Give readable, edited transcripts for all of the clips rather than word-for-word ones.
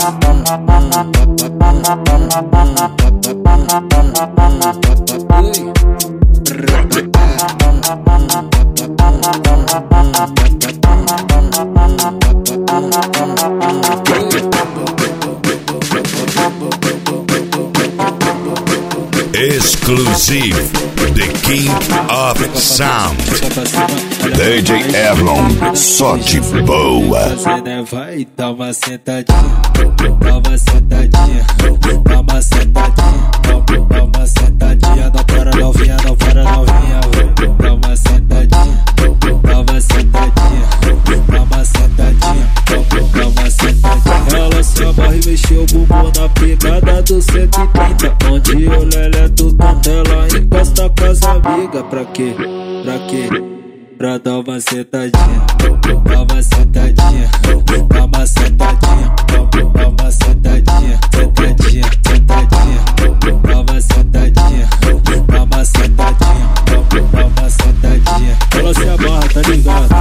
Exclusive, The King of Sound, DJ Erlon, só de boa. Vai, dá uma sentadinha, dá uma sentadinha, dá uma sentadinha, dá uma sentadinha, não para novinha, não para novinha, dá uma sentadinha, dá uma sentadinha, dá uma sentadinha, dá uma sentadinha. Ela se amarra e mexeu o bumbum na pegada do 130, onde o lelé do tanto ela encosta com as amigas. Pra quê? Pra quê? Pra dar uma sentadinha, dá uma sentadinha, dá uma sentadinha, dá uma sentadinha, sentadinha, sentadinha, dá uma sentadinha, dá uma sentadinha, dá uma sentadinha. Ela se amarra, tá ligado?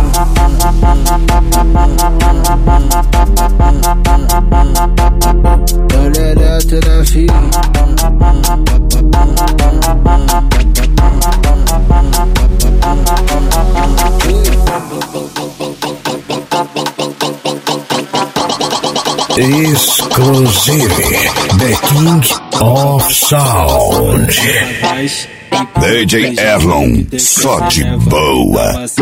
Direto na fila. Exclusive, The King of Sound, DJ Erlon, só de boa. Dá uma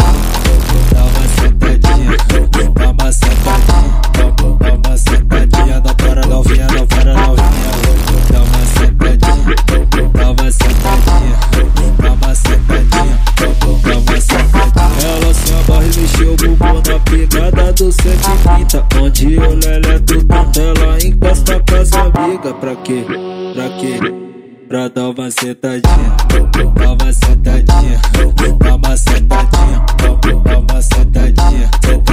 sentadinha, dá uma sentadinha, dá uma sentadinha, não para novinha, não para novinha, dá uma sentadinha, dá uma sentadinha, dá uma sentadinha, dá uma sentadinha. Ela se amarra e mexeu o bumbum na pegada do 130, onde o lelé do tanto ela encosta com as amigas. Pra quê? Pra quê? Pra dar uma sentadinha, dá uma sentadinha, dá uma sentadinha, dá uma sentadinha, sentadinha.